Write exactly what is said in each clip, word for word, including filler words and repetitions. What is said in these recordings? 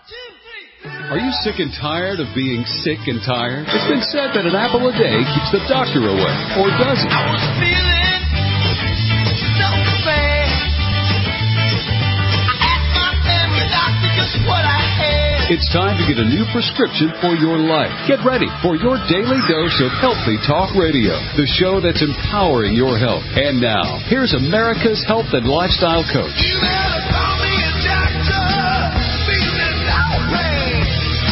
Are you sick and tired of being sick and tired? It's been said that an apple a day keeps the doctor away, or does it? I was feeling so bad. I asked my family doctor just what I had. It's time to get a new prescription for your life. Get ready for your daily dose of Healthy Talk Radio, the show that's empowering your health. And now, here's America's health and lifestyle coach. You better call me a doctor. Feeling outraged.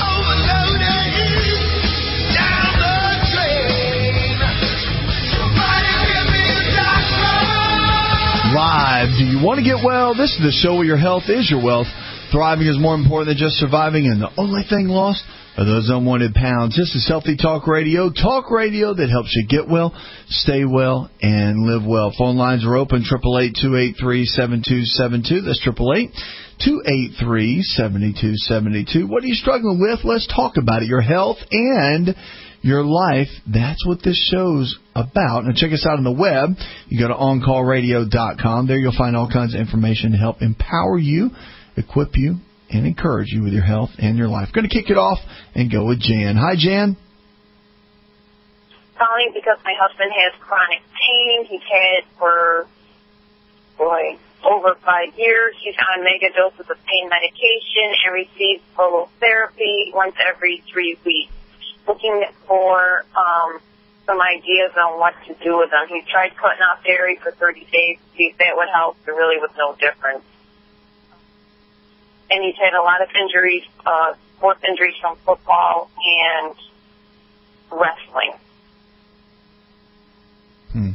Live. Do you want to get well? This is the show where your health is your wealth. Thriving is more important than just surviving, and the only thing lost are those unwanted pounds. This is Healthy Talk Radio, talk radio that helps you get well, stay well, and live well. Phone lines are open, eight eight eight, two eight three, seven two seven two. That's eight eight eight, two eight three, seven two seven two. What are you struggling with? Let's talk about it. Your health and your life. That's what this show's about. Now, check us out on the web. You go to on call radio dot com. There you'll find all kinds of information to help empower you, equip you, and encourage you with your health and your life. Going to kick it off and go with Jan. Hi, Jan. Calling because my husband has chronic pain. He's had it for, boy, over five years. He's on mega doses of pain medication and receives prolotherapy once every three weeks. Looking for um, some ideas on what to do with them. He tried cutting off dairy for thirty days to see if that would help. There really was no difference. And he's had a lot of injuries, uh, sports injuries from football and wrestling. Hmm.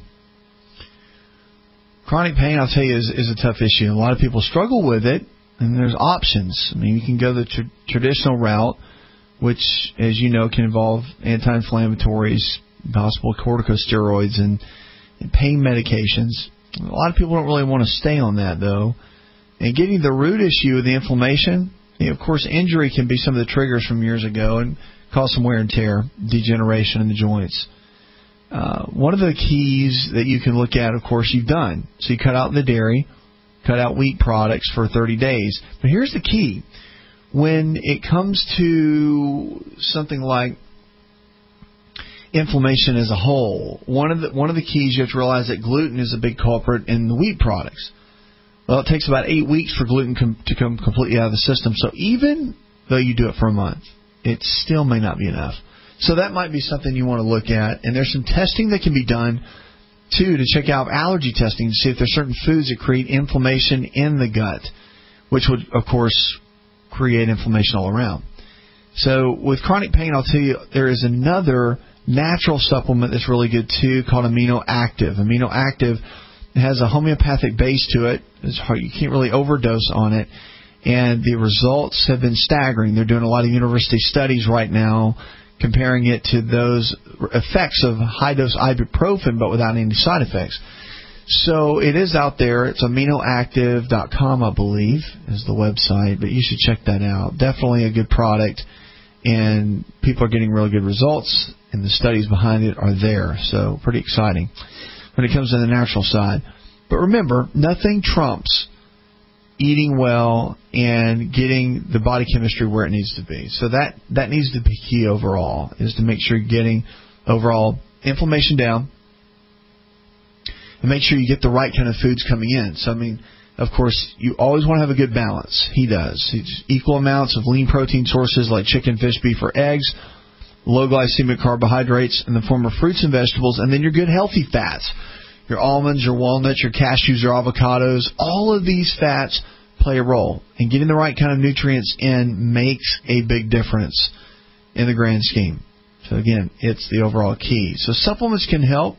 Chronic pain, I'll tell you, is, is a tough issue. A lot of people struggle with it, and there's options. I mean, you can go the tra- traditional route, which, as you know, can involve anti-inflammatories, possible corticosteroids, and, and pain medications. A lot of people don't really want to stay on that, though. And getting the root issue of the inflammation, you know, of course, injury can be some of the triggers from years ago and cause some wear and tear, degeneration in the joints. Uh, one of the keys that you can look at, of course, you've done. So you cut out the dairy, cut out wheat products for thirty days. But here's the key. When it comes to something like inflammation as a whole, one of the one of the keys you have to realize that gluten is a big culprit in the wheat products. Well, it takes about eight weeks for gluten com- to come completely out of the system. So even though you do it for a month, it still may not be enough. So that might be something you want to look at. And there's some testing that can be done, too, to check out allergy testing to see if there's certain foods that create inflammation in the gut, which would, of course, create inflammation all around. So with chronic pain, I'll tell you, there is another natural supplement that's really good, too, called Amino Active. Amino Active has a homeopathic base to it. It's hard, you can't really overdose on it. And the results have been staggering. They're doing a lot of university studies right now comparing it to those effects of high-dose ibuprofen, but without any side effects. So it is out there. It's amino active dot com, I believe, is the website. But you should check that out. Definitely a good product. And people are getting really good results. And the studies behind it are there. So pretty exciting when it comes to the natural side. But remember, nothing trumps eating well and getting the body chemistry where it needs to be. So that, that needs to be key overall, is to make sure you're getting overall inflammation down and make sure you get the right kind of foods coming in. So, I mean, of course, you always want to have a good balance. He does. It's equal amounts of lean protein sources like chicken, fish, beef, or eggs, low glycemic carbohydrates in the form of fruits and vegetables, and then your good healthy fats. Your almonds, your walnuts, your cashews, your avocados, all of these fats play a role. And getting the right kind of nutrients in makes a big difference in the grand scheme. So, again, it's the overall key. So supplements can help,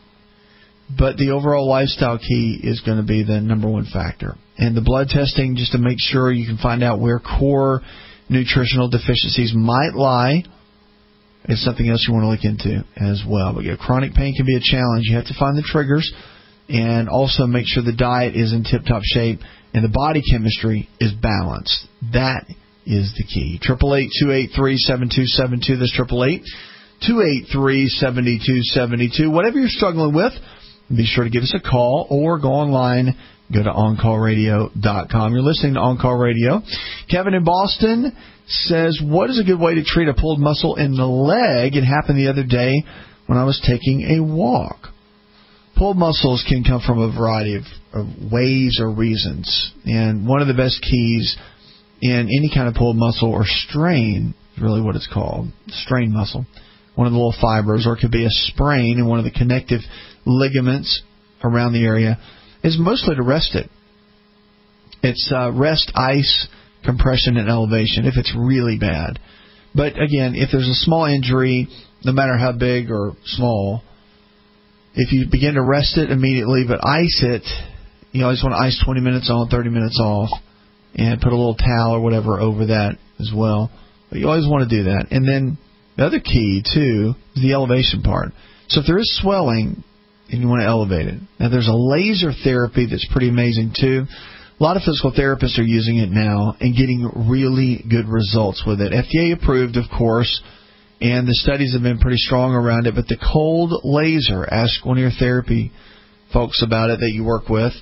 but the overall lifestyle key is going to be the number one factor. And the blood testing, just to make sure you can find out where core nutritional deficiencies might lie, is something else you want to look into as well. But yeah, chronic pain can be a challenge. You have to find the triggers and also make sure the diet is in tip-top shape and the body chemistry is balanced. That is the key. eight eight eight, two eight three, seven two seven two. That's eight eight eight, two eight three, seven two seven two. Whatever you're struggling with, be sure to give us a call or go online. Go to on call radio dot com. You're listening to On Call Radio. Kevin in Boston says, what is a good way to treat a pulled muscle in the leg? It happened the other day when I was taking a walk. Pulled muscles can come from a variety of, of ways or reasons. And one of the best keys in any kind of pulled muscle or strain is really what it's called, strain muscle, one of the little fibers, or it could be a sprain in one of the connective ligaments around the area, is mostly to rest it. It's uh, rest, ice, compression, and elevation if it's really bad. But again, if there's a small injury, no matter how big or small, if you begin to rest it immediately but ice it, you always want to ice twenty minutes on, thirty minutes off, and put a little towel or whatever over that as well. But you always want to do that. And then the other key, too, is the elevation part. So if there is swelling and you want to elevate it, now there's a laser therapy that's pretty amazing, too. A lot of physical therapists are using it now and getting really good results with it. F D A approved, of course, and the studies have been pretty strong around it. But the cold laser, ask one of your therapy folks about it that you work with.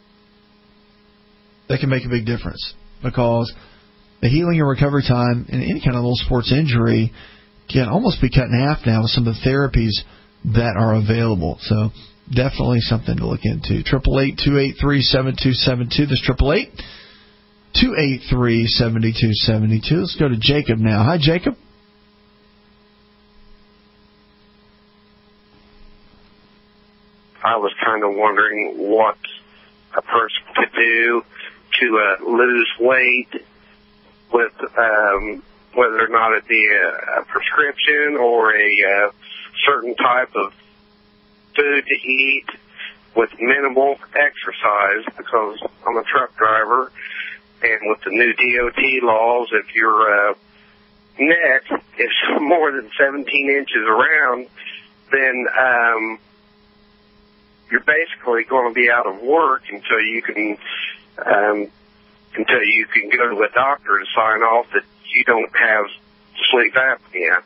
That can make a big difference because the healing and recovery time in any kind of little sports injury can almost be cut in half now with some of the therapies that are available. So definitely something to look into. Triple eight two eight three seven two seven two. This triple eight two eight three seven two seven two. Let's go to Jacob now. Hi, Jacob. I was kind of wondering what a person could do to uh, lose weight with um, whether or not it be a, a prescription or a uh, certain type of food to eat with minimal exercise, because I'm a truck driver, and with the new D O T laws, if your uh, neck is more than seventeen inches around, then um, you're basically going to be out of work until you can um, until you can go to a doctor to sign off that you don't have sleep apnea.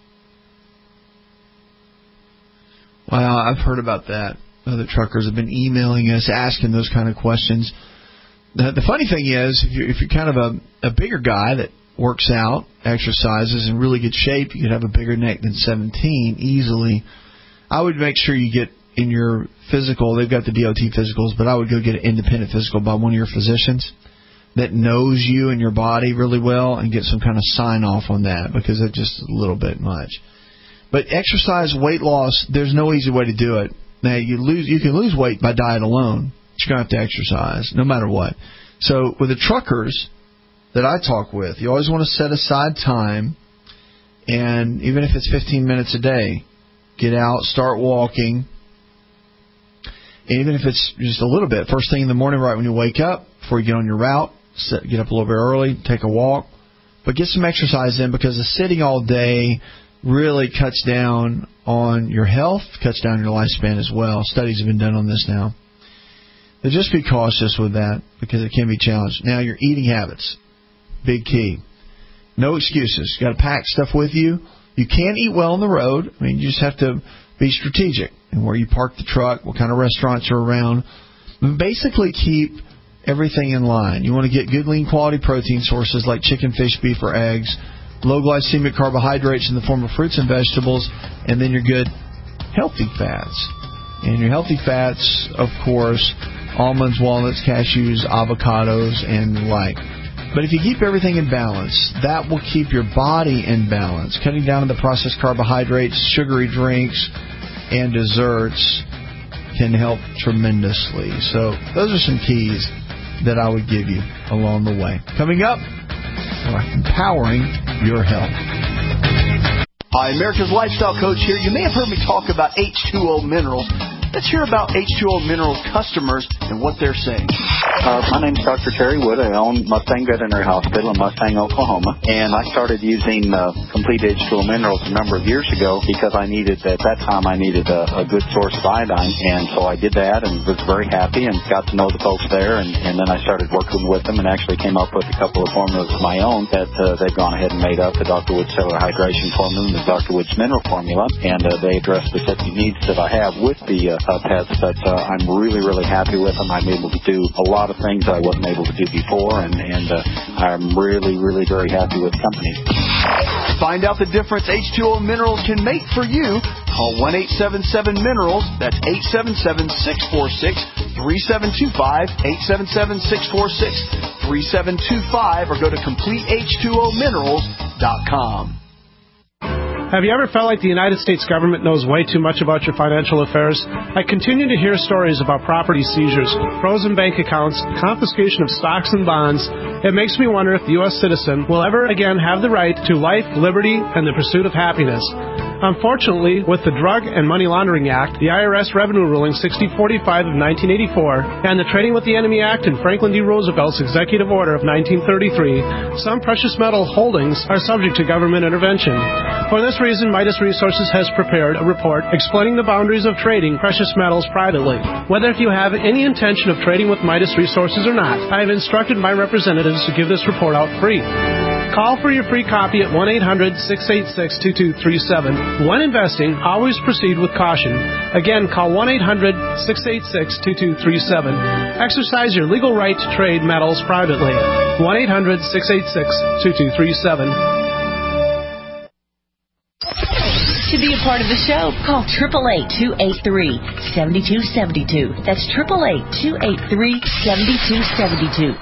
Wow, I've heard about that. Other truckers have been emailing us, asking those kind of questions. The, the funny thing is, if you're, if you're kind of a, a bigger guy that works out, exercises, in really good shape, you could have a bigger neck than seventeen easily. I would make sure you get in your physical, they've got the D O T physicals, but I would go get an independent physical by one of your physicians that knows you and your body really well and get some kind of sign off on that, because it's just a little bit much. But exercise, weight loss, there's no easy way to do it. Now, you lose, you can lose weight by diet alone, but you're going to have to exercise no matter what. So with the truckers that I talk with, you always want to set aside time, and even if it's fifteen minutes a day, get out, start walking. And even if it's just a little bit, first thing in the morning, right when you wake up, before you get on your route, sit, get up a little bit early, take a walk. But get some exercise in, because the sitting all day really cuts down on your health, cuts down your lifespan as well. Studies have been done on this now. But just be cautious with that, because it can be challenged. Now, your eating habits, big key. No excuses. You got to pack stuff with you. You can't eat well on the road. I mean, you just have to be strategic in where you park the truck, what kind of restaurants are around. Basically, keep everything in line. You want to get good, lean, quality protein sources like chicken, fish, beef, or eggs, low glycemic carbohydrates in the form of fruits and vegetables, and then your good, healthy fats. And your healthy fats, of course, almonds, walnuts, cashews, avocados, and the like. But if you keep everything in balance, that will keep your body in balance. Cutting down on the processed carbohydrates, sugary drinks, and desserts can help tremendously. So those are some keys that I would give you along the way. Coming up, empowering your health. Hi, America's Lifestyle Coach here. You may have heard me talk about H two O Minerals. Let's hear about H two O Minerals customers and what they're saying. Uh, my name's Doctor Terry Wood. I own Mustang Veterinary Hospital in Mustang, Oklahoma. And I started using uh, Complete H two O Minerals a number of years ago because I needed, at that time, I needed a, a good source of iodine. And so I did that and was very happy and got to know the folks there. And, and then I started working with them and actually came up with a couple of formulas of my own that uh, they've gone ahead and made up, the Doctor Wood Cellular Hydration Formula and the Doctor Woods Mineral Formula. And uh, they address specific needs that I have with the uh, uh, pets, but uh, I'm really, really happy with them. I'm able to do a lot of things I wasn't able to do before, and, and uh, I'm really, really very happy with the company. Find out the difference H two O Minerals can make for you. Call one eight seven seven minerals. That's eight seven seven, six four six, three seven two five, eight seven seven, six four six, three seven two five, or go to complete H two O minerals dot com. Have you ever felt like the United States government knows way too much about your financial affairs? I continue to hear stories about property seizures, frozen bank accounts, confiscation of stocks and bonds. It makes me wonder if the U S citizen will ever again have the right to life, liberty, and the pursuit of happiness. Unfortunately, with the Drug and Money Laundering Act, the I R S Revenue Ruling sixty forty-five of nineteen eighty-four, and the Trading with the Enemy Act and Franklin D. Roosevelt's Executive Order of nineteen thirty-three, some precious metal holdings are subject to government intervention. For this reason, Midas Resources has prepared a report explaining the boundaries of trading precious metals privately. Whether if you have any intention of trading with Midas Resources or not, I have instructed my representatives to give this report out free. Call for your free copy at one eight hundred, six eight six, two two three seven. When investing, always proceed with caution. Again, call one eight hundred, six eight six, two two three seven. Exercise your legal right to trade metals privately. one eight hundred, six eight six, two two three seven. To be a part of the show, call eight eight eight, two eight three, seven two seven two. That's eight eight eight, two eight three, seven two seven two.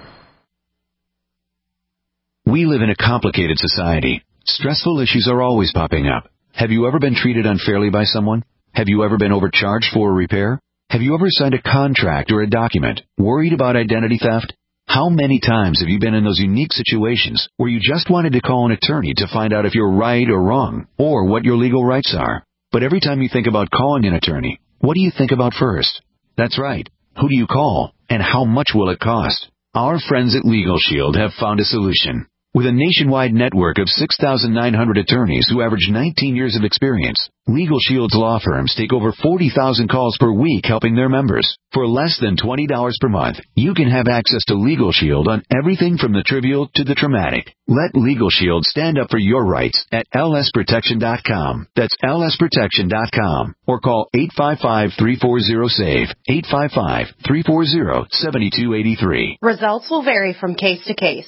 We live in a complicated society. Stressful issues are always popping up. Have you ever been treated unfairly by someone? Have you ever been overcharged for a repair? Have you ever signed a contract or a document worried about identity theft? How many times have you been in those unique situations where you just wanted to call an attorney to find out if you're right or wrong, or what your legal rights are? But every time you think about calling an attorney, what do you think about first? That's right. Who do you call, and how much will it cost? Our friends at Legal Shield have found a solution. With a nationwide network of six thousand nine hundred attorneys who average nineteen years of experience, Legal Shield's law firms take over forty thousand calls per week helping their members. For less than twenty dollars per month, you can have access to Legal Shield on everything from the trivial to the traumatic. Let Legal Shield stand up for your rights at L S protection dot com. That's L S protection dot com. Or call eight five five, three four zero, S A V E, eight five five, three four zero, seven two eight three. Results will vary from case to case.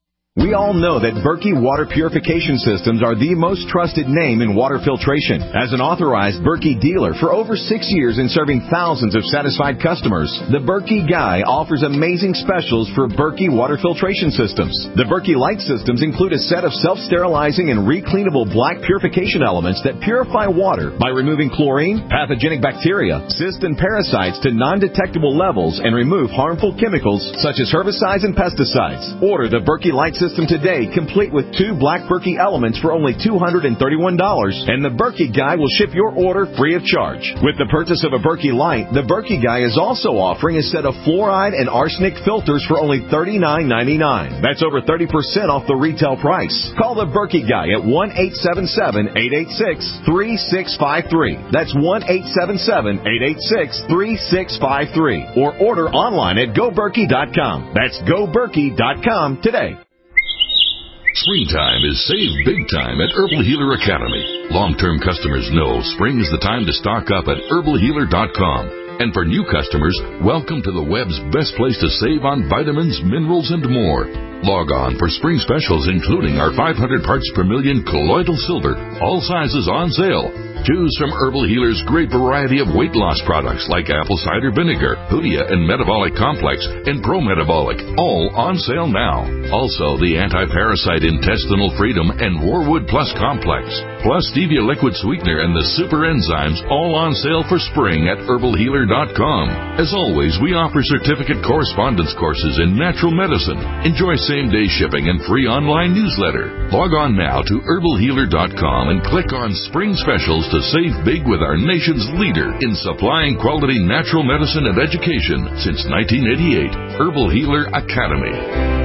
We all know that Berkey Water Purification Systems are the most trusted name in water filtration. As an authorized Berkey dealer for over six years and serving thousands of satisfied customers, the Berkey Guy offers amazing specials for Berkey Water Filtration Systems. The Berkey Light Systems include a set of self-sterilizing and recleanable black purification elements that purify water by removing chlorine, pathogenic bacteria, cysts, and parasites to non-detectable levels and remove harmful chemicals such as herbicides and pesticides. Order the Berkey Light System today, complete with two black Berkey elements for only two hundred thirty-one dollars, and the Berkey Guy will ship your order free of charge. With the purchase of a Berkey Light, the Berkey Guy is also offering a set of fluoride and arsenic filters for only thirty-nine ninety-nine. That's over thirty percent off the retail price. Call the Berkey Guy at one eight seven seven, eight eight six, three six five three. That's one eight seven seven, eight eight six, three six five three. Or order online at go berkey dot com. That's go berkey dot com today. Springtime is save big time at Herbal Healer Academy. Long-term customers know spring is the time to stock up at herbal healer dot com. And for new customers, welcome to the web's best place to save on vitamins, minerals, and more. Log on for spring specials including our five hundred parts per million colloidal silver, all sizes on sale. Choose from Herbal Healer's great variety of weight loss products like apple cider vinegar, Hoodia and Metabolic Complex, and Pro Metabolic, all on sale now. Also, the Anti-Parasite Intestinal Freedom and Warwood Plus Complex, plus Stevia Liquid Sweetener and the Super Enzymes, all on sale for spring at herbal healer dot com. As always, we offer certificate correspondence courses in natural medicine. Enjoy same-day shipping and free online newsletter. Log on now to herbal healer dot com and click on Spring Specials to save big with our nation's leader in supplying quality natural medicine and education since nineteen eighty-eight, Herbal Healer Academy.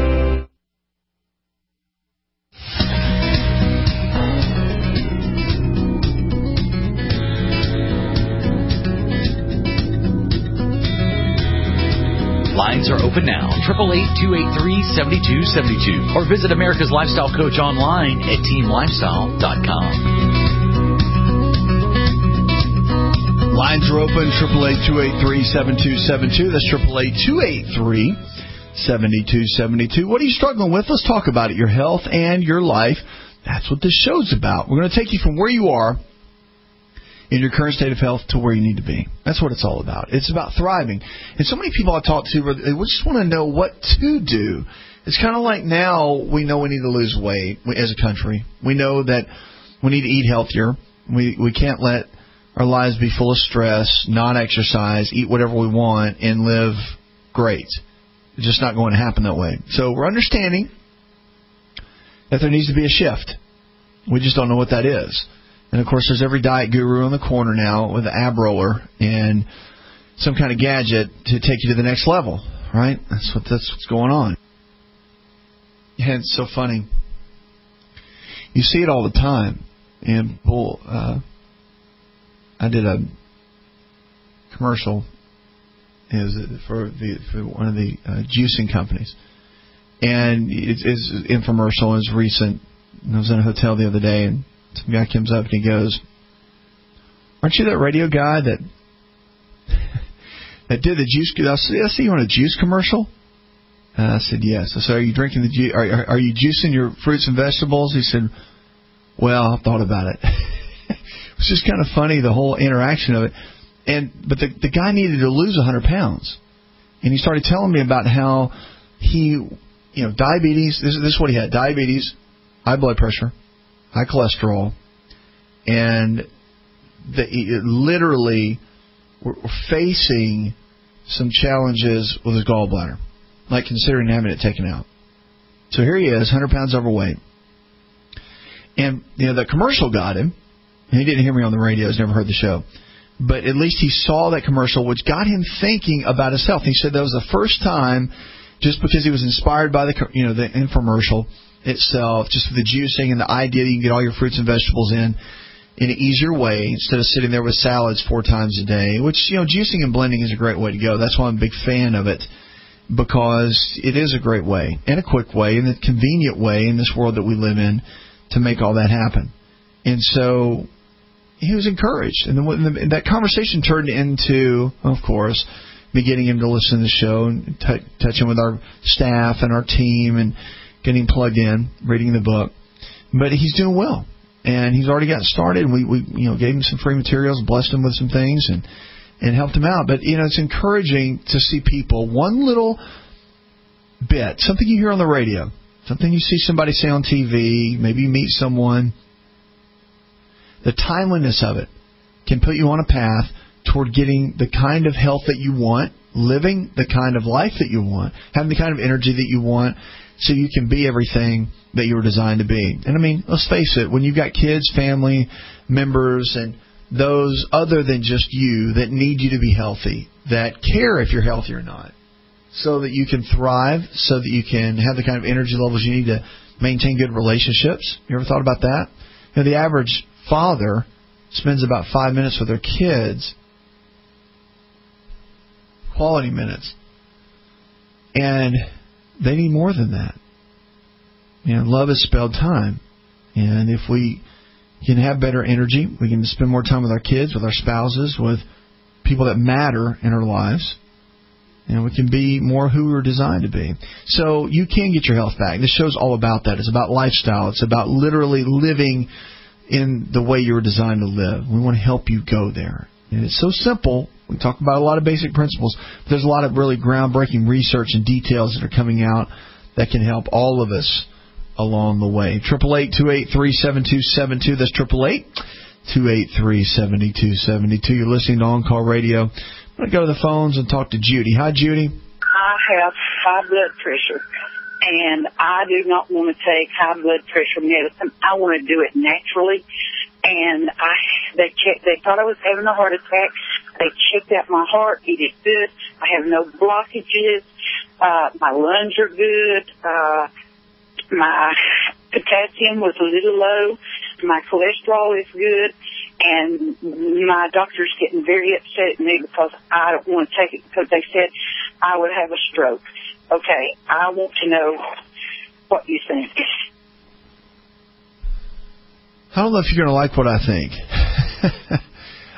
Lines are open now, eight eight eight, two eight three, seven two seven two, or visit America's Lifestyle Coach online at team lifestyle dot com. Lines are open, eight eight eight, two eight three, seven two seven two. That's eight eight eight, two eight three, seven two seven two. What are you struggling with? Let's talk about it. Your health and your life. That's what this show's about. We're going to take you from where you are in your current state of health to where you need to be. That's what it's all about. It's about thriving. And so many people I talk to, they just want to know what to do. It's kind of like now we know we need to lose weight as a country. We know that we need to eat healthier. We we can't let our lives be full of stress, non-exercise, eat whatever we want, and live great. It's just not going to happen that way. So we're understanding that there needs to be a shift. We just don't know what that is. And, of course, there's every diet guru on the corner now with an ab roller and some kind of gadget to take you to the next level, right? That's what that's what's going on. And it's so funny. You see it all the time. And, well, uh, I did a commercial is for the for one of the uh, juicing companies, and it's, it's infomercial. It's recent. I was in a hotel the other day, and some guy comes up and he goes, "Aren't you that radio guy that that did the juice? I said, I see you on a juice commercial." And I said, "Yes." I said, "Are you drinking the juice? Are, are, are you juicing your fruits and vegetables?" He said, "Well, I've thought about it." It's just kind of funny, the whole interaction of it. And but the the guy needed to lose one hundred pounds, and he started telling me about how he, you know, diabetes. This is this is what he had: diabetes, high blood pressure, high cholesterol, and the, he literally were facing some challenges with his gallbladder, like considering having it taken out. So here he is, one hundred pounds overweight, and you know the commercial got him. And he didn't hear me on the radio. He's never heard the show. But at least he saw that commercial, which got him thinking about his health. He said that was the first time, just because he was inspired by the you know the infomercial itself, just the juicing and the idea that you can get all your fruits and vegetables in in an easier way instead of sitting there with salads four times a day, which, you know, juicing and blending is a great way to go. That's why I'm a big fan of it, because it is a great way and a quick way and a convenient way in this world that we live in to make all that happen. And so he was encouraged, and then that conversation turned into, of course, me getting him to listen to the show and t- touching with our staff and our team and getting plugged in, reading the book. But he's doing well, and he's already got started. And we, we, you know, gave him some free materials, blessed him with some things, and and helped him out. But you know, it's encouraging to see people one little bit, something you hear on the radio, something you see somebody say on T V, maybe you meet someone. The timeliness of it can put you on a path toward getting the kind of health that you want, living the kind of life that you want, having the kind of energy that you want, so you can be everything that you were designed to be. And I mean, let's face it, when you've got kids, family members, and those other than just you that need you to be healthy, that care if you're healthy or not, so that you can thrive, so that you can have the kind of energy levels you need to maintain good relationships. You ever thought about that? You know, the average father spends about five minutes with their kids, quality minutes, and they need more than that. You know, love is spelled time, and if we can have better energy, we can spend more time with our kids, with our spouses, with people that matter in our lives, and we can be more who we were designed to be. So you can get your health back. This show's all about that. It's about lifestyle. It's about literally living in the way you were designed to live. We want to help you go there. And it's so simple. We talk about a lot of basic principles, but there's a lot of really groundbreaking research and details that are coming out that can help all of us along the way. eight eight eight, two eight three, seven two seven two. That's eight eight eight, two eight three, seven two seven two. You're listening to On Call Radio. I'm going to go to the phones and talk to Judy. Hi, Judy. I have high blood pressure, and I do not want to take high blood pressure medicine. I want to do it naturally. And I, they checked, they thought I was having a heart attack. They checked out my heart. It is good. I have no blockages. Uh, my lungs are good. Uh, my potassium was a little low. My cholesterol is good. And my doctor's getting very upset at me because I don't want to take it because they said I would have a stroke. Okay, I want to know what you think. I don't know if you're going to like what I think.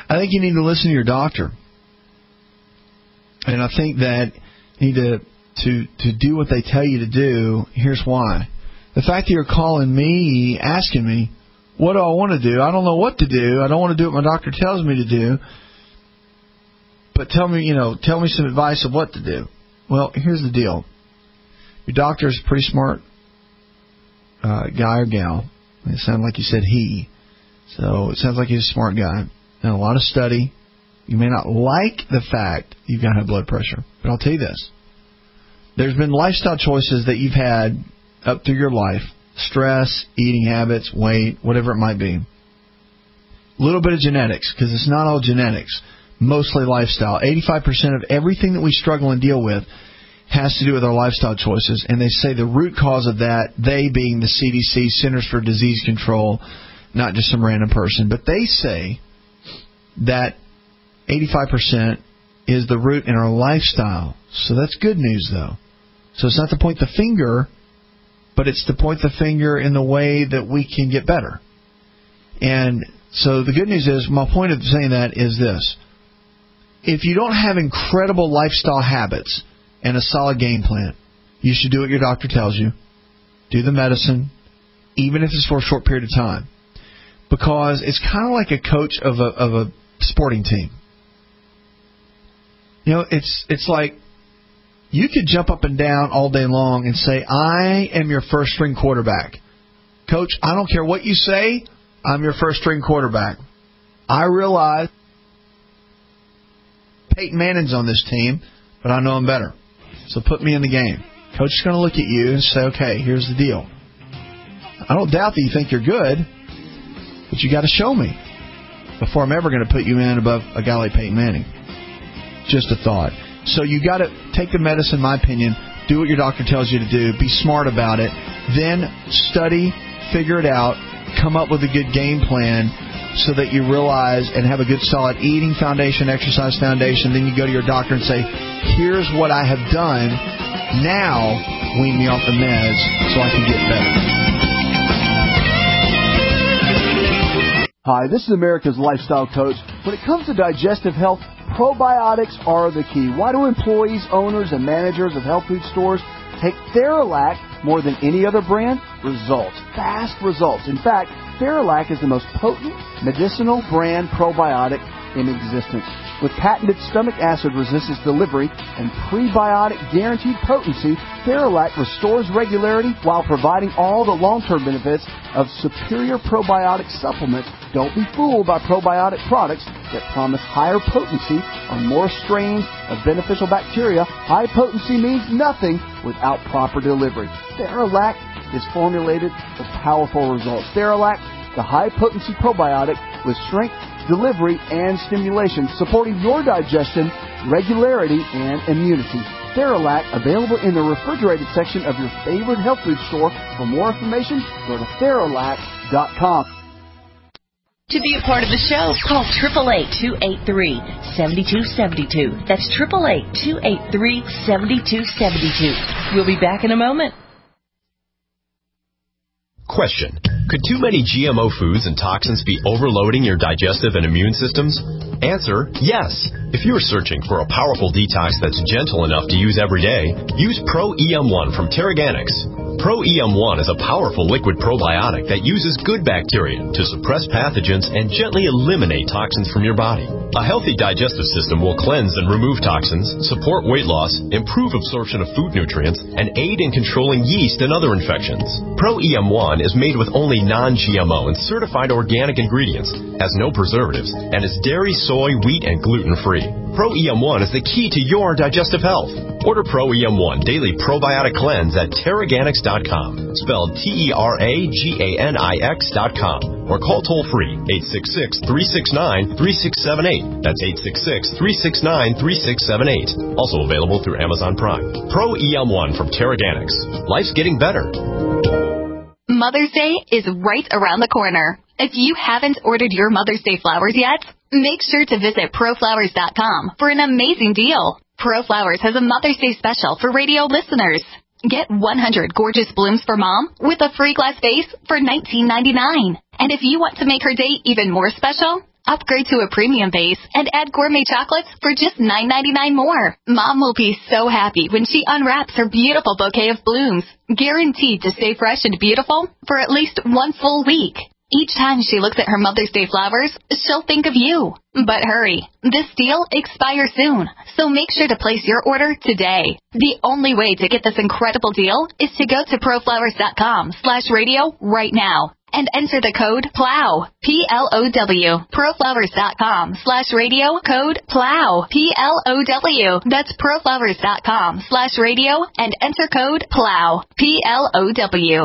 I think you need to listen to your doctor. And I think that you need to, to, to do what they tell you to do. Here's why. The fact that you're calling me, asking me, what do I want to do? I don't know what to do. I don't want to do what my doctor tells me to do. But tell me, you know, tell me some advice of what to do. Well, here's the deal. Your doctor is a pretty smart uh, guy or gal. It sounded like you said he. So it sounds like he's a smart guy. Done a lot of study. You may not like the fact you've got high blood pressure, but I'll tell you this. There's been lifestyle choices that you've had up through your life. Stress, eating habits, weight, whatever it might be. A little bit of genetics, because it's not all genetics. Mostly lifestyle. eighty-five percent of everything that we struggle and deal with has to do with our lifestyle choices. And they say the root cause of that, they being the C D C, Centers for Disease Control, not just some random person, but they say that eighty-five percent is the root in our lifestyle. So that's good news, though. So it's not to point the finger, but it's to point the finger in the way that we can get better. And so the good news is, my point of saying that is this. If you don't have incredible lifestyle habits and a solid game plan, you should do what your doctor tells you. Do the medicine, even if it's for a short period of time. Because it's kind of like a coach of a, of a sporting team. You know, it's it's like you could jump up and down all day long and say, I am your first string quarterback. Coach, I don't care what you say, I'm your first string quarterback. I realize Peyton Manning's on this team, but I know him better. So put me in the game. Coach is going to look at you and say, okay, here's the deal. I don't doubt that you think you're good, but you got to show me before I'm ever going to put you in above a guy like Peyton Manning. Just a thought. So you got to take the medicine, in my opinion, do what your doctor tells you to do, be smart about it, then study, figure it out, come up with a good game plan so that you realize and have a good solid eating foundation, exercise foundation. Then you go to your doctor and say, here's what I have done. Now wean me off the meds so I can get better. Hi, this is America's Lifestyle Coach. When it comes to digestive health, probiotics are the key. Why do employees, owners, and managers of health food stores take Theralac more than any other brand? Results. Fast results. In fact, Theralac is the most potent medicinal brand probiotic in existence. With patented stomach acid resistance delivery and prebiotic guaranteed potency, Theralac restores regularity while providing all the long-term benefits of superior probiotic supplements. Don't be fooled by probiotic products that promise higher potency or more strains of beneficial bacteria. High potency means nothing without proper delivery. Theralac is formulated for powerful results. Theralac, the high-potency probiotic with strength, delivery, and stimulation, supporting your digestion, regularity, and immunity. Theralac, available in the refrigerated section of your favorite health food store. For more information, go to Theralac dot com. To be a part of the show, call eight eight eight, two eight three, seven two seven two. That's eight eight eight, two eight three, seven two seven two. We'll be back in a moment. Question. Could too many G M O foods and toxins be overloading your digestive and immune systems? Answer, yes. If you're searching for a powerful detox that's gentle enough to use every day, use Pro E M one from Teraganix. Pro E M one is a powerful liquid probiotic that uses good bacteria to suppress pathogens and gently eliminate toxins from your body. A healthy digestive system will cleanse and remove toxins, support weight loss, improve absorption of food nutrients, and aid in controlling yeast and other infections. Pro E M one is made with only non-G M O and certified organic ingredients, has no preservatives, and is dairy, soy, wheat, and gluten-free. Pro E M one is the key to your digestive health. Order Pro E M one Daily Probiotic Cleanse at Teraganix dot com, spelled T E R A G A N I X dot com, or call toll-free eight six six, three six nine, three six seven eight. That's eight six six, three six nine, three six seven eight. Also available through Amazon Prime. Pro E M one from Teraganix. Life's getting better. Mother's Day is right around the corner. If you haven't ordered your Mother's Day flowers yet, make sure to visit Pro Flowers dot com for an amazing deal. ProFlowers has a Mother's Day special for radio listeners. Get one hundred gorgeous blooms for Mom with a free glass vase for nineteen ninety-nine. And if you want to make her day even more special, Upgrade to a premium base and add gourmet chocolates for just nine ninety-nine more. Mom will be so happy when she unwraps her beautiful bouquet of blooms, guaranteed to stay fresh and beautiful for at least one full week. Each time she looks at her Mother's Day flowers, she'll think of you. But hurry, this deal expires soon, so make sure to place your order today. The only way to get this incredible deal is to go to proflowers.com slash radio right now and enter the code PLOW, P L O W, proflowers.com slash radio, code PLOW, P L O W. That's proflowers.com slash radio and enter code PLOW, P L O W.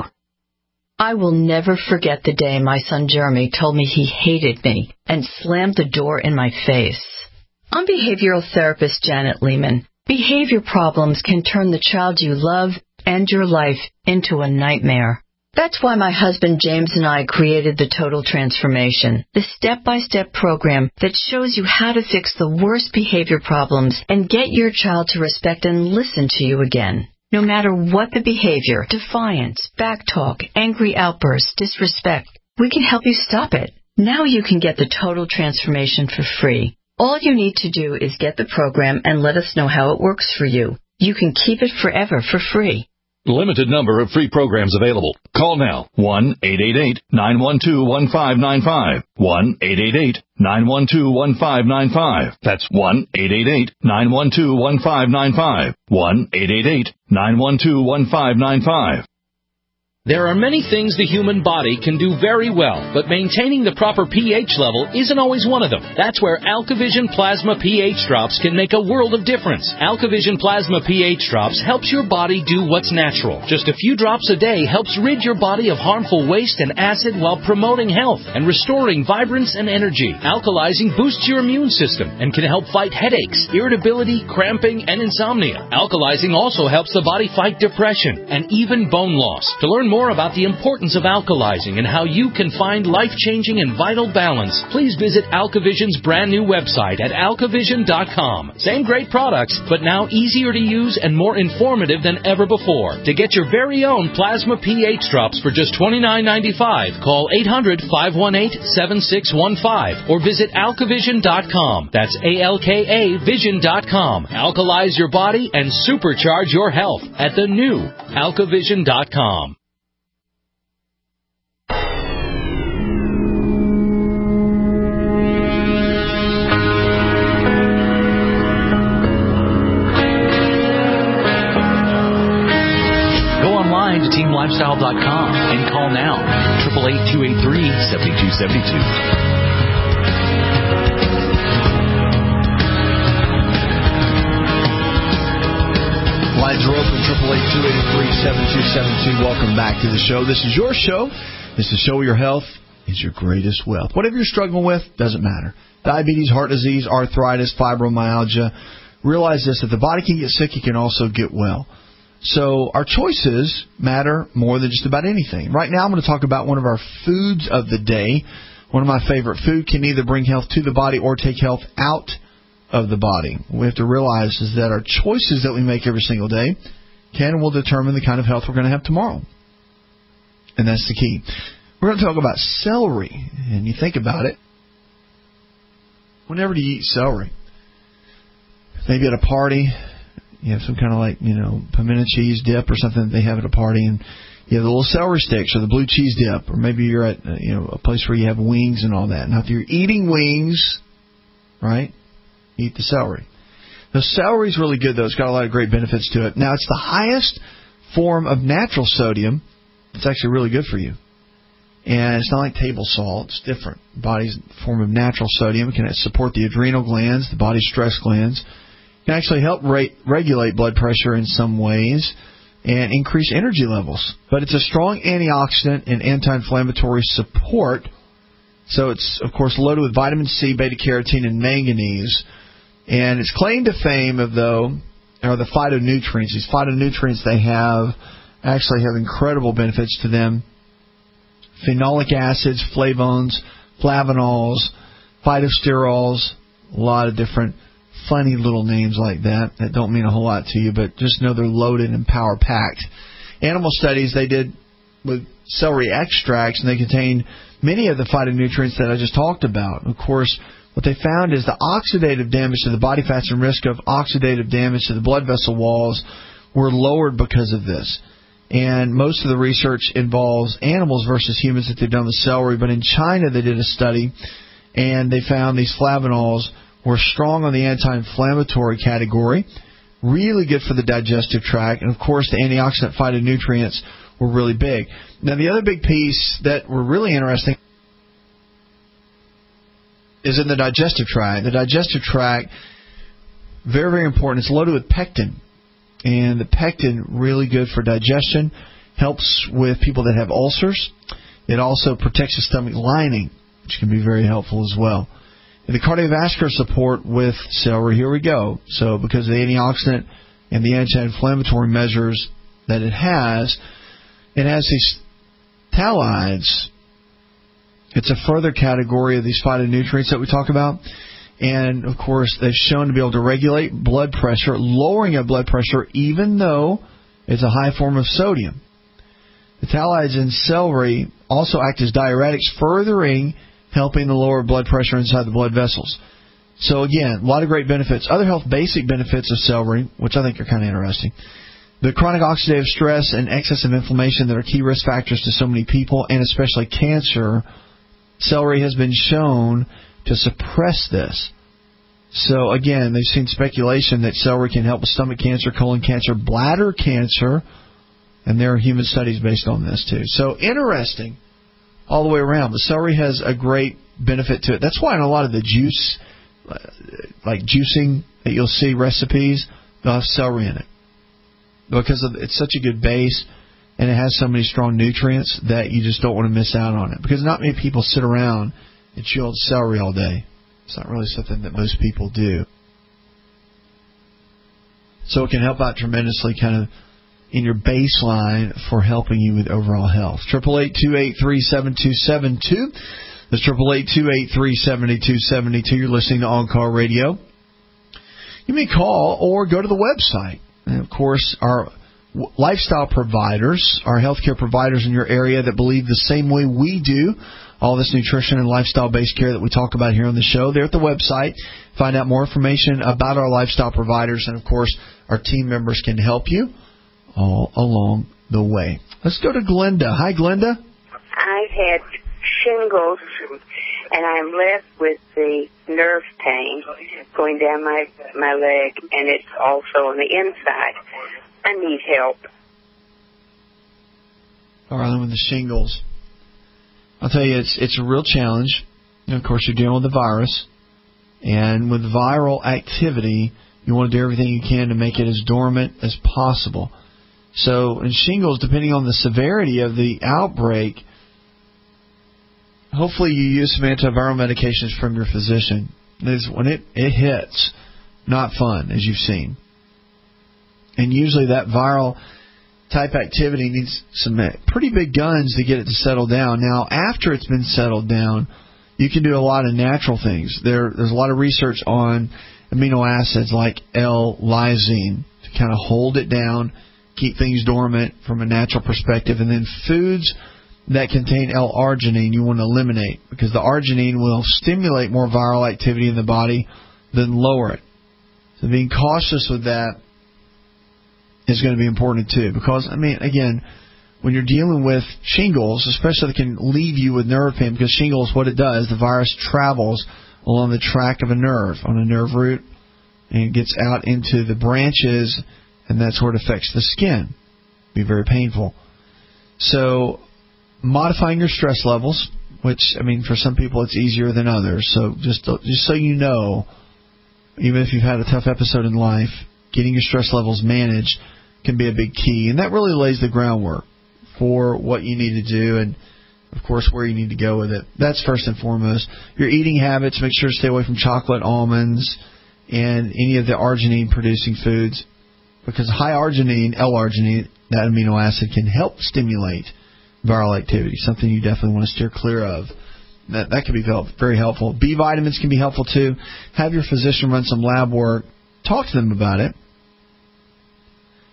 I will never forget the day my son Jeremy told me he hated me and slammed the door in my face. I'm behavioral therapist Janet Lehman. Behavior problems can turn the child you love and your life into a nightmare. That's why my husband James and I created the Total Transformation, the step-by-step program that shows you how to fix the worst behavior problems and get your child to respect and listen to you again. No matter what the behavior, defiance, backtalk, angry outbursts, disrespect, we can help you stop it. Now you can get the Total Transformation for free. All you need to do is get the program and let us know how it works for you. You can keep it forever for free. Limited number of free programs available. Call now. one eight eight eight, nine one two, one five nine five. one eight eight eight, nine one two, one five nine five. That's one eight eight eight, nine one two, one five nine five. one eight eight eight, nine one two, one five nine five. There are many things the human body can do very well, but maintaining the proper pH level isn't always one of them. That's where AlkaVision Plasma pH Drops can make a world of difference. AlkaVision Plasma pH Drops helps your body do what's natural. Just a few drops a day helps rid your body of harmful waste and acid while promoting health and restoring vibrance and energy. Alkalizing boosts your immune system and can help fight headaches, irritability, cramping, and insomnia. Alkalizing also helps the body fight depression and even bone loss. To learn more about the importance of alkalizing and how you can find life-changing and vital balance, please visit AlkaVision's brand new website at alkavision dot com. Same great products, but now easier to use and more informative than ever before. To get your very own Plasma pH Drops for just twenty-nine ninety-five, call eight hundred, five one eight, seven six one five or visit alkavision dot com. That's A L K A vision dot com. Alkalize your body and supercharge your health at the new alkavision dot com. To team lifestyle dot com and call now, eight eight eight, two eight three, seven two seven two. Lines are open, eight eight eight, two eight three, seven two seven two. Welcome back to the show. This is your show. This is the show where your health is your greatest wealth. Whatever you're struggling with, doesn't matter. Diabetes, heart disease, arthritis, fibromyalgia. Realize this, if the body can get sick, it can also get well. So our choices matter more than just about anything. Right now I'm going to talk about one of our foods of the day. One of my favorite food can either bring health to the body or take health out of the body. What we have to realize is that our choices that we make every single day can and will determine the kind of health we're going to have tomorrow. And that's the key. We're going to talk about celery. And you think about it. Whenever do you eat celery? Maybe at a party. You have some kind of like, you know, pimento cheese dip or something that they have at a party, and you have the little celery sticks or the blue cheese dip, or maybe you're at, uh, you know, a place where you have wings and all that. Now, if you're eating wings, right, eat the celery. The celery is really good, though. It's got a lot of great benefits to it. Now, it's the highest form of natural sodium. It's actually really good for you. And it's not like table salt. It's different. The body's form of natural sodium. It can support the adrenal glands, the body's stress glands. Can actually help rate, regulate blood pressure in some ways and increase energy levels. But it's a strong antioxidant and anti-inflammatory support. So it's, of course, loaded with vitamin C, beta-carotene, and manganese. And its claim to fame, of though, are the phytonutrients. These phytonutrients they have actually have incredible benefits to them. Phenolic acids, flavones, flavonols, phytosterols, a lot of different funny little names like that that don't mean a whole lot to you, but just know they're loaded and power-packed. Animal studies, they did with celery extracts, and they contain many of the phytonutrients that I just talked about. Of course, what they found is the oxidative damage to the body fats and risk of oxidative damage to the blood vessel walls were lowered because of this. And most of the research involves animals versus humans that they've done with celery. But in China, they did a study, and they found these flavonols were strong on the anti-inflammatory category, really good for the digestive tract, and, of course, the antioxidant phytonutrients were really big. Now, the other big piece that were really interesting is in the digestive tract. The digestive tract, very, very important. It's loaded with pectin. And the pectin, really good for digestion, helps with people that have ulcers. It also protects the stomach lining, which can be very helpful as well. And the cardiovascular support with celery, here we go. So because of the antioxidant and the anti-inflammatory measures that it has, it has these phthalates. It's a further category of these phytonutrients that we talk about. And, of course, they've shown to be able to regulate blood pressure, lowering of blood pressure, even though it's a high form of sodium. The phthalates in celery also act as diuretics, furthering helping the lower blood pressure inside the blood vessels. So, again, a lot of great benefits. Other health basic benefits of celery, which I think are kind of interesting. The chronic oxidative stress and excessive inflammation that are key risk factors to so many people, and especially cancer, celery has been shown to suppress this. So, again, they've seen speculation that celery can help with stomach cancer, colon cancer, bladder cancer, and there are human studies based on this, too. So, interesting all the way around. The celery has a great benefit to it. That's why in a lot of the juice, like juicing that you'll see recipes, they'll have celery in it. Because of, it's such a good base, and it has so many strong nutrients that you just don't want to miss out on it. Because not many people sit around and chew on celery all day. It's not really something that most people do. So it can help out tremendously kind of in your baseline for helping you with overall health. eight eight eight, two eight three, seven two seven two. That's eight eight eight, two eight three, seven two seven two. You're listening to On Call Radio. You may call or go to the website. And, of course, our lifestyle providers, our healthcare providers in your area that believe the same way we do, all this nutrition and lifestyle-based care that we talk about here on the show. They're at the website. Find out more information about our lifestyle providers. And, of course, our team members can help you all along the way. Let's go to Glenda. Hi, Glenda. I've had shingles, and I'm left with the nerve pain going down my, my leg, and it's also on the inside. I need help. All right, with the shingles. I'll tell you, it's it's a real challenge. And of course, you're dealing with the virus. And with viral activity, you want to do everything you can to make it as dormant as possible. So in shingles, depending on the severity of the outbreak, hopefully you use some antiviral medications from your physician. When it, it hits, not fun, as you've seen. And usually that viral type activity needs some pretty big guns to get it to settle down. Now, after it's been settled down, you can do a lot of natural things. There, there's a lot of research on amino acids like L-lysine to kind of hold it down, keep things dormant from a natural perspective. And then foods that contain L-arginine you want to eliminate, because the arginine will stimulate more viral activity in the body than lower it. So being cautious with that is going to be important too, because, I mean, again, when you're dealing with shingles, especially it can leave you with nerve pain, because shingles, what it does, the virus travels along the track of a nerve, on a nerve root, and it gets out into the branches, and that's where it affects the skin. Be very painful. So modifying your stress levels, which, I mean, for some people it's easier than others. So just just so you know, even if you've had a tough episode in life, getting your stress levels managed can be a big key. And that really lays the groundwork for what you need to do and, of course, where you need to go with it. That's first and foremost. Your eating habits, make sure to stay away from chocolate, almonds, and any of the arginine-producing foods, because high arginine, L-arginine, that amino acid, can help stimulate viral activity, something you definitely want to steer clear of. That, that can be very helpful. B vitamins can be helpful, too. Have your physician run some lab work. Talk to them about it.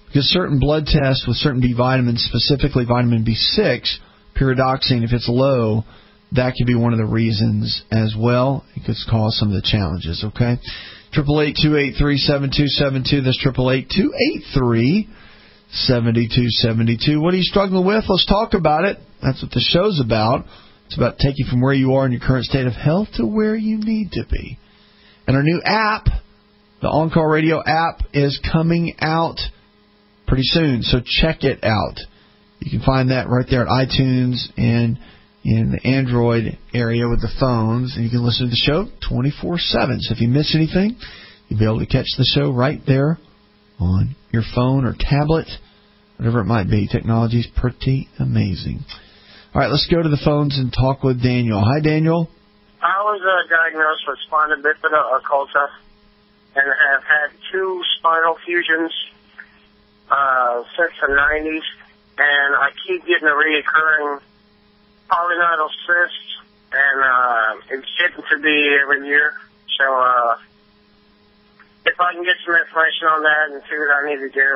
Because certain blood tests with certain B vitamins, specifically vitamin B six, pyridoxine, if it's low, that could be one of the reasons as well. It could cause some of the challenges, okay? triple eight, two eight three, seven two seven two. That's triple eight, two eight three, seven two seven two. What are you struggling with? Let's talk about it. That's what the show's about. It's about taking from where you are in your current state of health to where you need to be. And our new app, the On-Call Radio app, is coming out pretty soon, so check it out. You can find that right there at iTunes and in the Android area with the phones, and you can listen to the show twenty-four seven. So if you miss anything, you'll be able to catch the show right there on your phone or tablet, whatever it might be. Technology's pretty amazing. All right, let's go to the phones and talk with Daniel. Hi, Daniel. I was uh, diagnosed with spina bifida occulta and have had two spinal fusions uh, since the nineties, and I keep getting a reoccurring polynodal cyst, and uh, it's getting to be every year. So uh, if I can get some information on that and see what I need to do.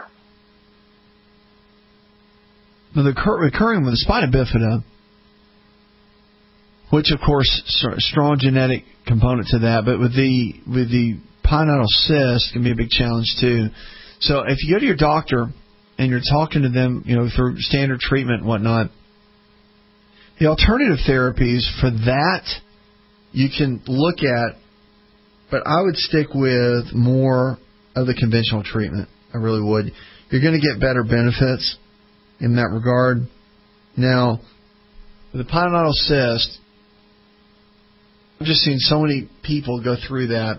Now, the recurring with the spina bifida, which of course strong genetic component to that, but with the with the polynodal cyst can be a big challenge too. So if you go to your doctor and you're talking to them, you know, through standard treatment and whatnot, the alternative therapies for that you can look at, but I would stick with more of the conventional treatment. I really would. You're going to get better benefits in that regard. Now, with the polynodal cyst, I've just seen so many people go through that,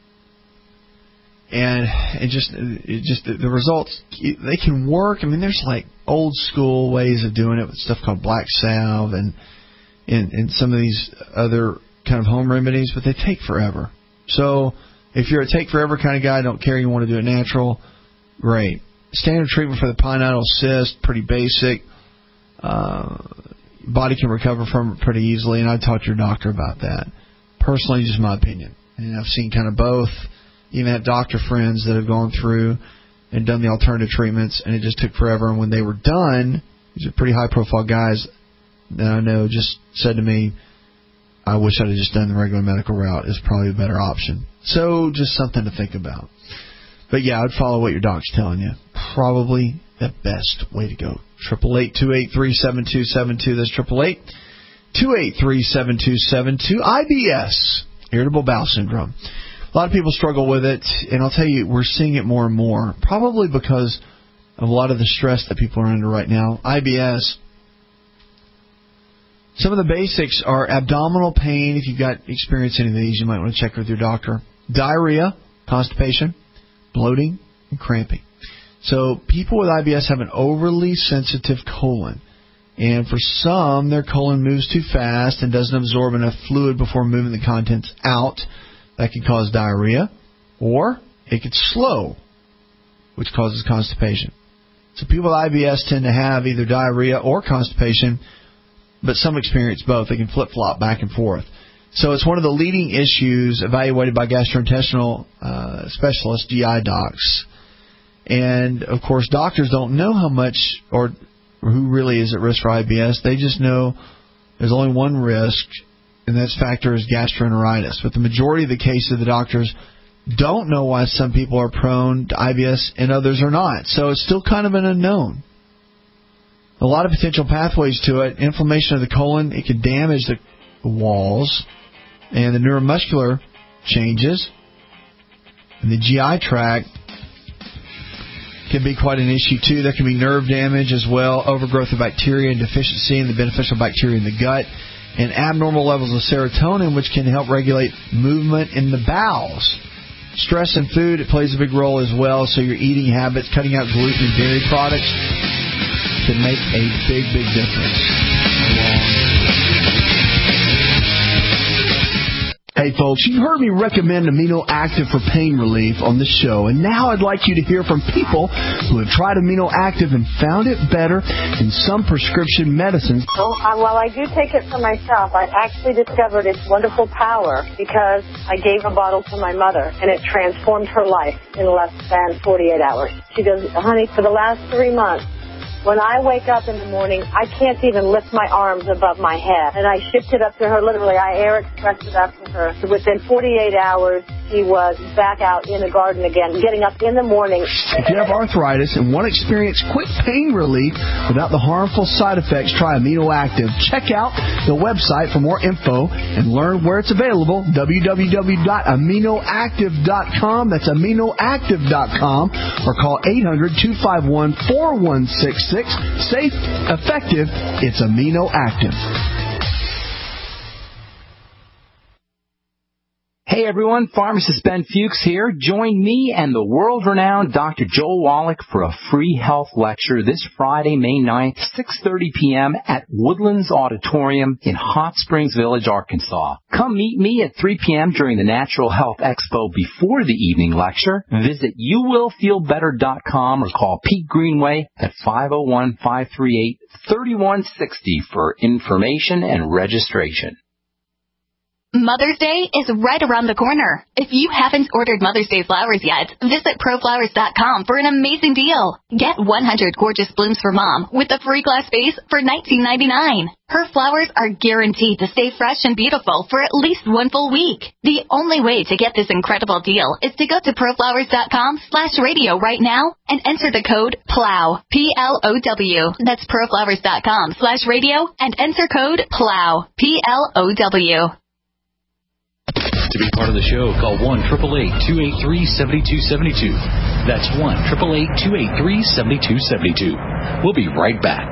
and it just, it just the results, they can work. I mean, there's like old school ways of doing it with stuff called black salve and, and, and some of these other kind of home remedies, but they take forever. So if you're a take forever kind of guy, don't care, you want to do it natural, great. Standard treatment for the polynodal cyst, pretty basic. Uh, body can recover from it pretty easily, and I'd talk to your doctor about that. Personally, just my opinion. And I've seen kind of both. Even had doctor friends that have gone through and done the alternative treatments, and it just took forever. And when they were done, these are pretty high-profile guys that I know just said to me, I wish I'd have just done the regular medical route. It's probably a better option. So just something to think about. But, yeah, I'd follow what your doc's telling you. Probably the best way to go. triple eight, two eight three, seven two seven two. That's triple eight, two eight three, seven two seven two. I B S, irritable bowel syndrome. A lot of people struggle with it, and I'll tell you, we're seeing it more and more, probably because of a lot of the stress that people are under right now. I B S, some of the basics are abdominal pain. If you've got experience any of these, you might want to check with your doctor. Diarrhea, constipation, bloating, and cramping. So people with I B S have an overly sensitive colon. And for some, their colon moves too fast and doesn't absorb enough fluid before moving the contents out. That can cause diarrhea. Or it could slow, which causes constipation. So people with I B S tend to have either diarrhea or constipation, but some experience both. They can flip-flop back and forth. So it's one of the leading issues evaluated by gastrointestinal uh, specialists, G I docs. And, of course, doctors don't know how much or who really is at risk for I B S. They just know there's only one risk, and that factor is gastroenteritis. But the majority of the cases, the doctors don't know why some people are prone to I B S and others are not. So it's still kind of an unknown. A lot of potential pathways to it. Inflammation of the colon, it can damage the walls, and the neuromuscular changes. And the G I tract can be quite an issue, too. There can be nerve damage as well, overgrowth of bacteria and deficiency in the beneficial bacteria in the gut, and abnormal levels of serotonin, which can help regulate movement in the bowels. Stress and food, it plays a big role as well, so your eating habits, cutting out gluten and dairy products can make a big, big difference. Hey, Hey folks, you've heard me recommend Amino Active for pain relief on this show, and now I'd like you to hear from people who have tried Amino Active and found it better than some prescription medicines. Well, I, while I do take it for myself, I actually discovered its wonderful power because I gave a bottle to my mother, and it transformed her life in less than forty-eight hours. She goes, honey, for the last three months, when I wake up in the morning, I can't even lift my arms above my head. And I shipped it up to her, literally. I air expressed it up to her. So within forty-eight hours, she was back out in the garden again, getting up in the morning. If you have arthritis and want to experience quick pain relief without the harmful side effects, try Amino Active. Check out the website for more info and learn where it's available, w w w dot amino active dot com. That's amino active dot com. Or call eight hundred, two five one, four one six six. Safe, effective, it's Amino Active. Hey everyone, Pharmacist Ben Fuchs here. Join me and the world-renowned Doctor Joel Wallach for a free health lecture this Friday, May ninth, six thirty p.m. at Woodlands Auditorium in Hot Springs Village, Arkansas. Come meet me at three p.m. during the Natural Health Expo before the evening lecture. Visit you will feel better dot com or call Pete Greenway at five oh one, five three eight, three one six oh for information and registration. Mother's Day is right around the corner. If you haven't ordered Mother's Day flowers yet, visit pro flowers dot com for an amazing deal. Get one hundred gorgeous blooms for Mom with a free glass vase for nineteen ninety-nine. Her flowers are guaranteed to stay fresh and beautiful for at least one full week. The only way to get this incredible deal is to go to pro flowers dot com slash radio right now and enter the code PLOW, P L O W. That's pro flowers dot com slash radio and enter code PLOW, P L O W. To be part of the show, call one eight eight eight, two eight three, seven two seven two. That's one eight eight eight, two eight three, seven two seven two. We'll be right back.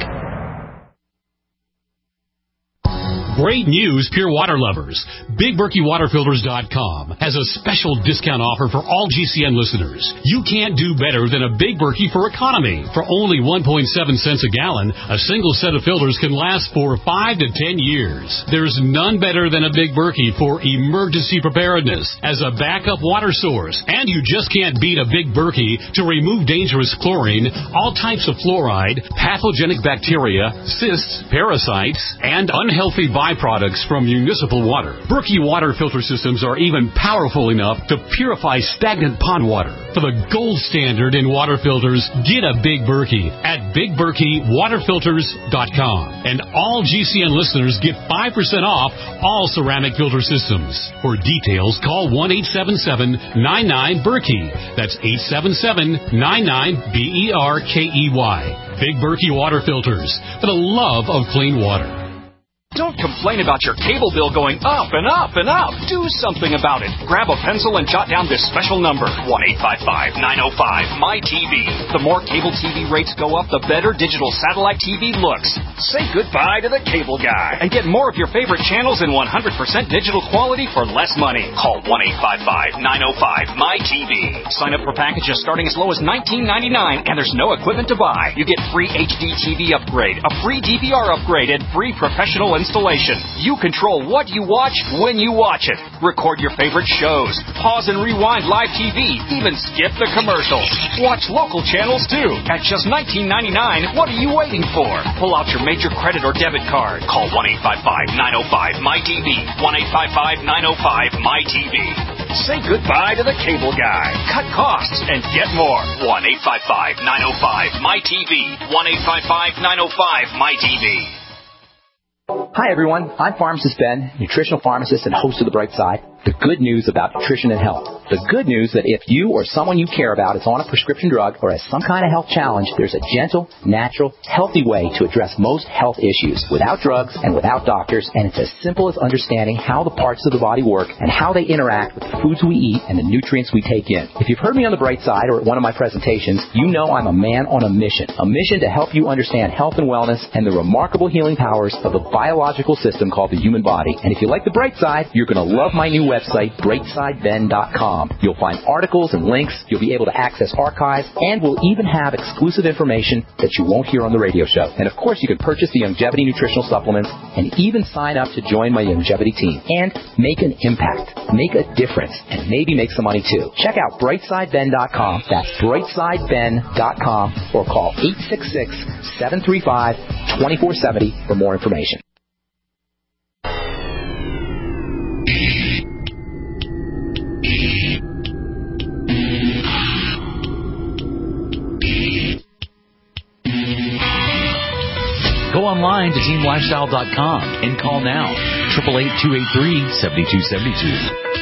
Great news, Pure Water lovers. Big Berkey Water Filters dot com has a special discount offer for all G C N listeners. You can't do better than a Big Berkey for economy. For only one point seven cents a gallon, a single set of filters can last for five to ten years. There's none better than a Big Berkey for emergency preparedness as a backup water source. And you just can't beat a Big Berkey to remove dangerous chlorine, all types of fluoride, pathogenic bacteria, cysts, parasites, and unhealthy byproducts from municipal water. Berkey water filter systems are even powerful enough to purify stagnant pond water. For the gold standard in water filters, get a Big Berkey at Big Berkey Water Filters dot com. And all G C N listeners get five percent off all ceramic filter systems. For details, call one eight seven seven, nine nine, Berkey. That's eight seven seven, nine nine, B E R K E Y. Big Berkey Water Filters, for the love of clean water. Don't complain about your cable bill going up and up and up. Do something about it. Grab a pencil and jot down this special number, one eight five five, nine oh five, M Y T V. The more cable T V rates go up, the better digital satellite T V looks. Say goodbye to the cable guy and get more of your favorite channels in one hundred percent digital quality for less money. Call one eight five five, nine oh five, M Y T V. Sign up for packages starting as low as nineteen ninety-nine, and there's no equipment to buy. You get free H D T V upgrade, a free D V R upgrade, and free professional installation. You control what you watch when you watch it. Record your favorite shows. Pause and rewind live T V. Even skip the commercials. Watch local channels too. At just nineteen ninety-nine, what are you waiting for? Pull out your major credit or debit card. Call one eight five five, nine oh five, M Y T V. one eight five five, nine oh five, M Y T V. Say goodbye to the cable guy. Cut costs and get more. one eight five five, nine oh five, M Y T V. one eight five five, nine oh five, M Y T V. Hi everyone, I'm Pharmacist Ben, nutritional pharmacist and host of The Bright Side. The good news about nutrition and health. The good news that if you or someone you care about is on a prescription drug or has some kind of health challenge, there's a gentle, natural, healthy way to address most health issues without drugs and without doctors, and it's as simple as understanding how the parts of the body work and how they interact with the foods we eat and the nutrients we take in. If you've heard me on The Bright Side or at one of my presentations, you know I'm a man on a mission. A mission to help you understand health and wellness and the remarkable healing powers of the biological system called the human body. And if you like The Bright Side, you're going to love my new website. website, brightside ben dot com. You'll find articles and links. You'll be able to access archives, and we'll even have exclusive information that you won't hear on the radio show. And, of course, you can purchase the Youngevity nutritional supplements and even sign up to join my Youngevity team and make an impact, make a difference, and maybe make some money, too. Check out brightside ben dot com. That's brightside ben dot com or call eight six six, seven three five, two four seven zero for more information. Go online to team lifestyle dot com and call now, eight eight eight, two eight three, seven two seven two.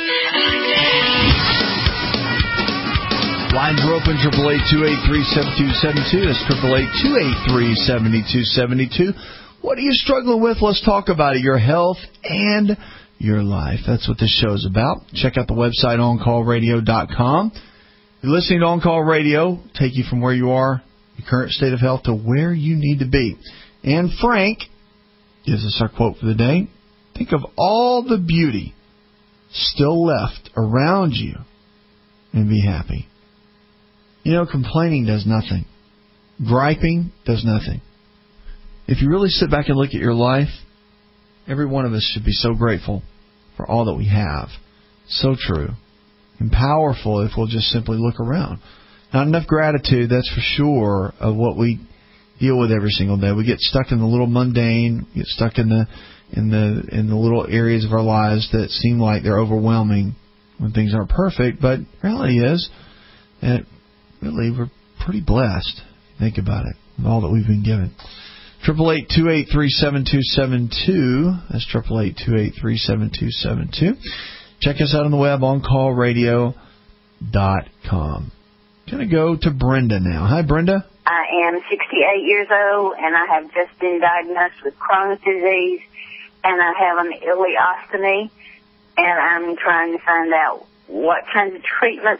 Lines are open, eight eight eight, two eight three, seven two seven two. That's eight eight eight, two eight three, seven two seven two. What are you struggling with? Let's talk about it. Your health and your life. That's what this show is about. Check out the website, on call radio dot com. You're listening to On Call Radio, take you from where you are, your current state of health, to where you need to be. And Frank gives us our quote for the day. Think of all the beauty still left around you and be happy. You know, complaining does nothing. Griping does nothing. If you really sit back and look at your life, every one of us should be so grateful for all that we have. So true. And powerful if we'll just simply look around. Not enough gratitude, that's for sure, of what we deal with every single day. We get stuck in the little mundane, we get stuck in the in the in the little areas of our lives that seem like they're overwhelming when things aren't perfect. But reality is that really we're pretty blessed. Think about it, with all that we've been given. Triple eight two eight three seven two seven two. That's triple eight two eight three seven two seven two. Check us out on the web, on call radio dot com. Going to go to Brenda now. Hi, Brenda. I am sixty-eight years old, and I have just been diagnosed with Crohn's disease, and I have an ileostomy, and I'm trying to find out what kinds of treatments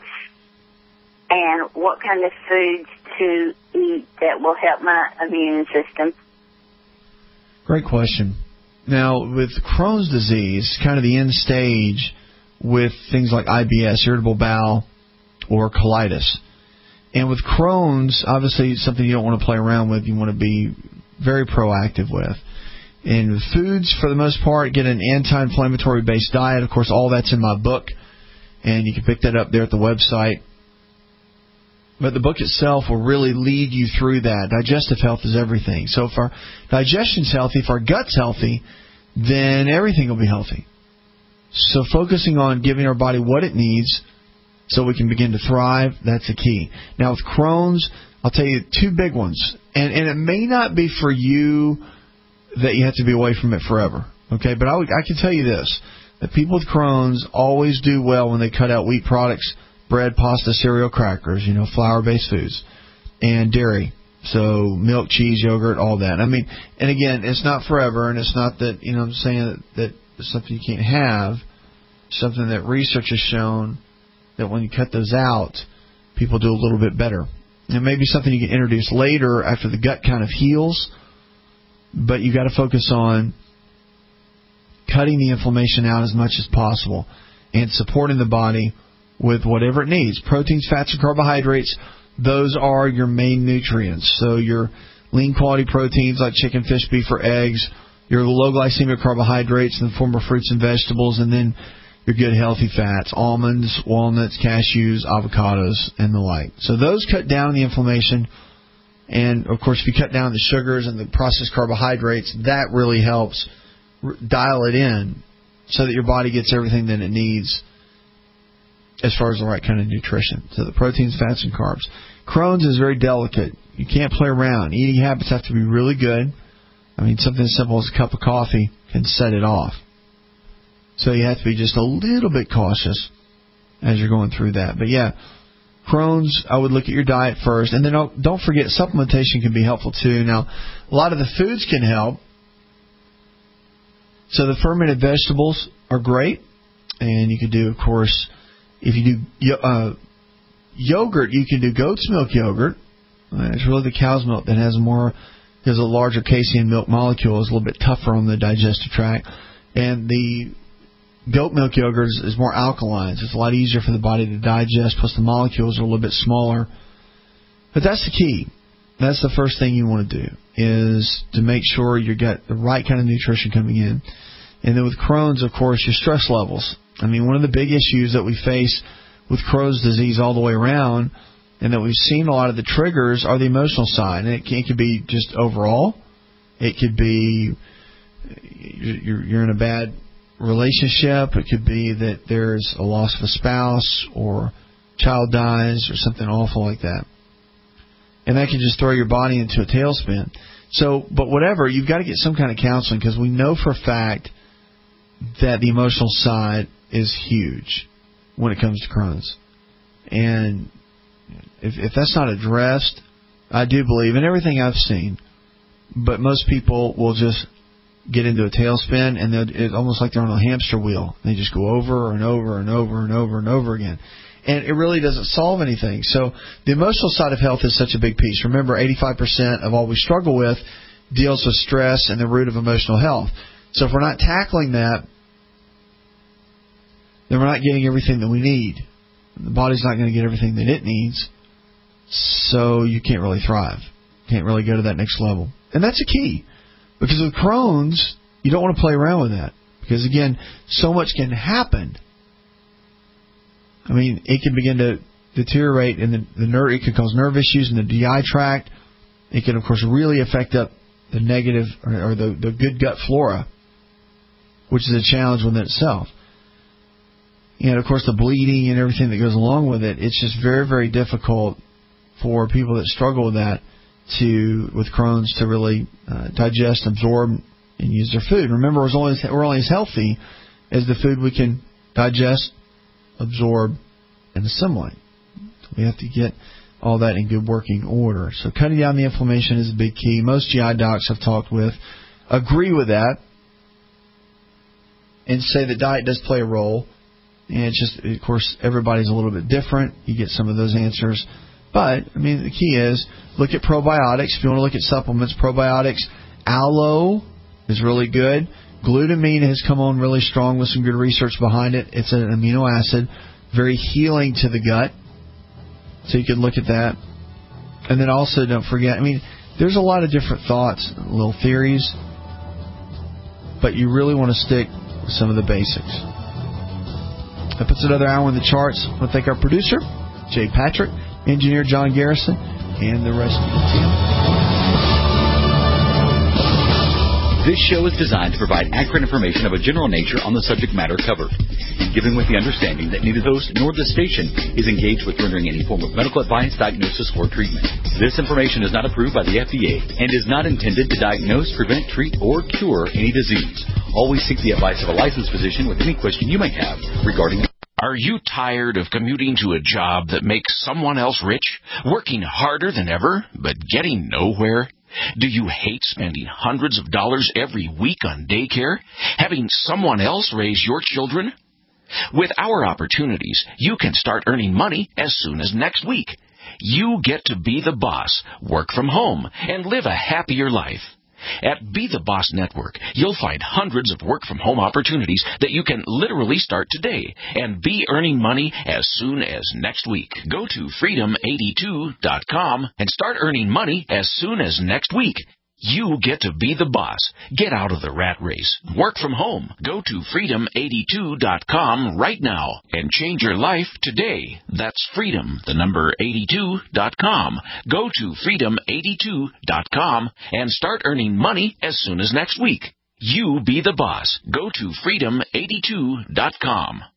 and what kind of foods to eat that will help my immune system. Great question. Now, with Crohn's disease, kind of the end stage with things like I B S, irritable bowel, or colitis. And with Crohn's, obviously, it's something you don't want to play around with. You want to be very proactive with. And with foods, for the most part, get an anti-inflammatory based diet. Of course, all that's in my book, and you can pick that up there at the website. But the book itself will really lead you through that. Digestive health is everything. So if our digestion's healthy, if our gut's healthy, then everything will be healthy. So focusing on giving our body what it needs so we can begin to thrive, that's the key. Now with Crohn's, I'll tell you two big ones. And, and it may not be for you that you have to be away from it forever. Okay, but I, would, I can tell you this, that people with Crohn's always do well when they cut out wheat products, bread, pasta, cereal, crackers, you know, flour-based foods, and dairy. So milk, cheese, yogurt, all that. I mean, and again, it's not forever, and it's not that, you know, I'm saying that, that it's something you can't have. Something that research has shown that when you cut those out, people do a little bit better. It may be something you can introduce later after the gut kind of heals, but you got to focus on cutting the inflammation out as much as possible and supporting the body with whatever it needs. Proteins, fats, and carbohydrates, those are your main nutrients. So your lean quality proteins like chicken, fish, beef, or eggs, your low glycemic carbohydrates in the form of fruits and vegetables, and then your good healthy fats, almonds, walnuts, cashews, avocados, and the like. So those cut down the inflammation. And, of course, if you cut down the sugars and the processed carbohydrates, that really helps r- dial it in so that your body gets everything that it needs as far as the right kind of nutrition. So the proteins, fats, and carbs. Crohn's is very delicate. You can't play around. Eating habits have to be really good. I mean, something as simple as a cup of coffee can set it off. So you have to be just a little bit cautious as you're going through that. But yeah, Crohn's, I would look at your diet first. And then don't forget, supplementation can be helpful too. Now, a lot of the foods can help. So the fermented vegetables are great. And you can do, of course, if you do uh, yogurt, you can do goat's milk yogurt. Uh, it's really the cow's milk that has more, has a larger casein milk molecule. It's a little bit tougher on the digestive tract. And the goat milk yogurt is, is more alkaline. So it's a lot easier for the body to digest, plus the molecules are a little bit smaller. But that's the key. That's the first thing you want to do, is to make sure you get the right kind of nutrition coming in. And then with Crohn's, of course, your stress levels. I mean, one of the big issues that we face with Crohn's disease all the way around, and that we've seen a lot of the triggers, are the emotional side. And it, can, it could be just overall. It could be you're, you're in a bad relationship. It could be that there's a loss of a spouse, or child dies, or something awful like that. And that can just throw your body into a tailspin. So, but whatever, you've got to get some kind of counseling, because we know for a fact that the emotional side is huge when it comes to Crohn's. And if, if that's not addressed, I do believe, in everything I've seen, but most people will just get into a tailspin, and it's almost like they're on a hamster wheel. They just go over and over and over and over and over again. And it really doesn't solve anything. So the emotional side of health is such a big piece. Remember, eighty-five percent of all we struggle with deals with stress and the root of emotional health. So if we're not tackling that, then we're not getting everything that we need. The body's not going to get everything that it needs, so you can't really thrive. Can't really go to that next level. And that's a key. Because with Crohn's, you don't want to play around with that. Because, again, so much can happen. I mean, it can begin to deteriorate in the, the nerve. It can cause nerve issues in the G I tract. It can, of course, really affect up the negative or, or the, the good gut flora, which is a challenge within itself. And, of course, the bleeding and everything that goes along with it. It's just very, very difficult for people that struggle with that to, with Crohn's, to really uh, digest, absorb, and use their food. Remember, we're only, we're only as healthy as the food we can digest, absorb, and assimilate. We have to get all that in good working order. So cutting down the inflammation is a big key. Most G I docs I've talked with agree with that and say that diet does play a role. And it's just, of course, everybody's a little bit different. You get some of those answers. But, I mean, the key is look at probiotics. If you want to look at supplements, probiotics, aloe is really good. Glutamine has come on really strong with some good research behind it. It's an amino acid, very healing to the gut. So you can look at that. And then also, don't forget, I mean, there's a lot of different thoughts, little theories, but you really want to stick with some of the basics. That puts another hour in the charts. I want to thank our producer, Jay Patrick, engineer John Garrison, and the rest of the team. This show is designed to provide accurate information of a general nature on the subject matter covered, and given with the understanding that neither the host nor the station is engaged with rendering any form of medical advice, diagnosis, or treatment. This information is not approved by the F D A and is not intended to diagnose, prevent, treat, or cure any disease. Always seek the advice of a licensed physician with any question you may have regarding. Are you tired of commuting to a job that makes someone else rich, working harder than ever, but getting nowhere? Do you hate spending hundreds of dollars every week on daycare, having someone else raise your children? With our opportunities, you can start earning money as soon as next week. You get to be the boss, work from home, and live a happier life. At Be the Boss Network, you'll find hundreds of work-from-home opportunities that you can literally start today and be earning money as soon as next week. Go to freedom eighty-two dot com and start earning money as soon as next week. You get to be the boss. Get out of the rat race. Work from home. Go to freedom eighty-two dot com right now and change your life today. That's freedom, the number eighty-two dot com. Go to freedom eighty-two dot com and start earning money as soon as next week. You be the boss. Go to freedom eighty-two dot com.